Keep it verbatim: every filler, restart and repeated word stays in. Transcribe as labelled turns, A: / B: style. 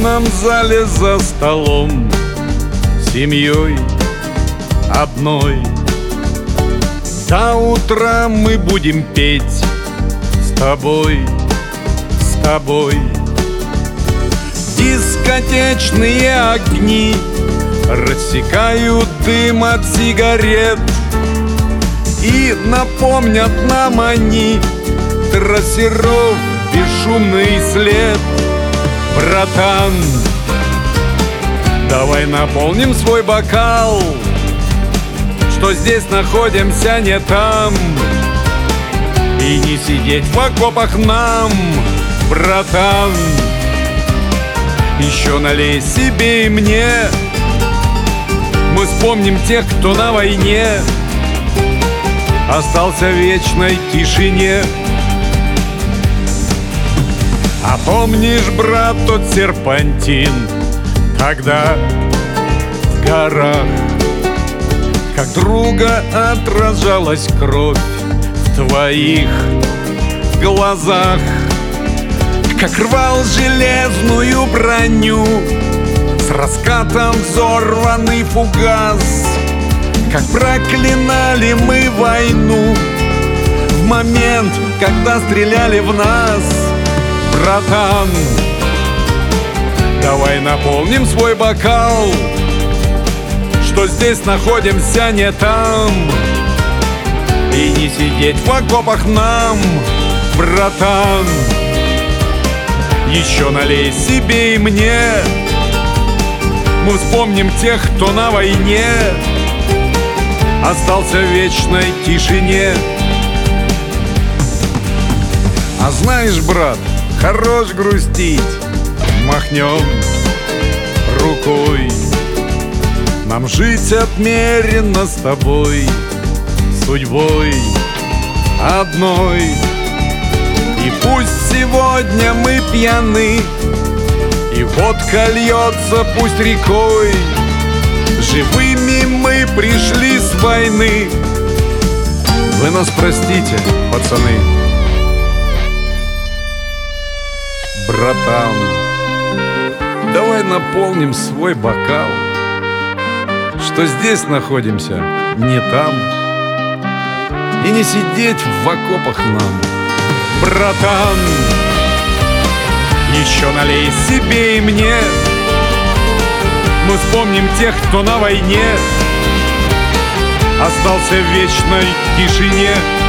A: тронном зале за столом, семьей одной. До утра мы будем петь с тобой, с тобой. Дискотечные огни рассекают дым от сигарет, и напомнят нам они трассеров бесшумный след. Братан, давай наполним свой бокал, что здесь находимся не там, и не сидеть в окопах нам. Братан, еще налей себе и мне, мы вспомним тех, кто на войне остался в вечной тишине. А помнишь, брат, тот серпантин тогда в горах, как друга отражалась кровь в твоих глазах, как рвал железную броню с раскатом взорванный фугас, как проклинали мы войну в момент, когда стреляли в нас. Братан, давай наполним свой бокал, что здесь находимся не там, и не сидеть в окопах нам. Братан, еще налей себе и мне, мы вспомним тех, кто на войне остался в вечной тишине. А знаешь, брат, хорош грустить, махнем рукой. Нам жить отмерено с тобой судьбой одной. И пусть сегодня мы пьяны, и водка льется пусть рекой, живыми мы пришли с войны. Вы нас простите, пацаны. Братан, давай наполним свой бокал, что здесь находимся не там, и не сидеть в окопах нам. Братан, еще налей себе и мне, мы вспомним тех, кто на войне остался в вечной тишине.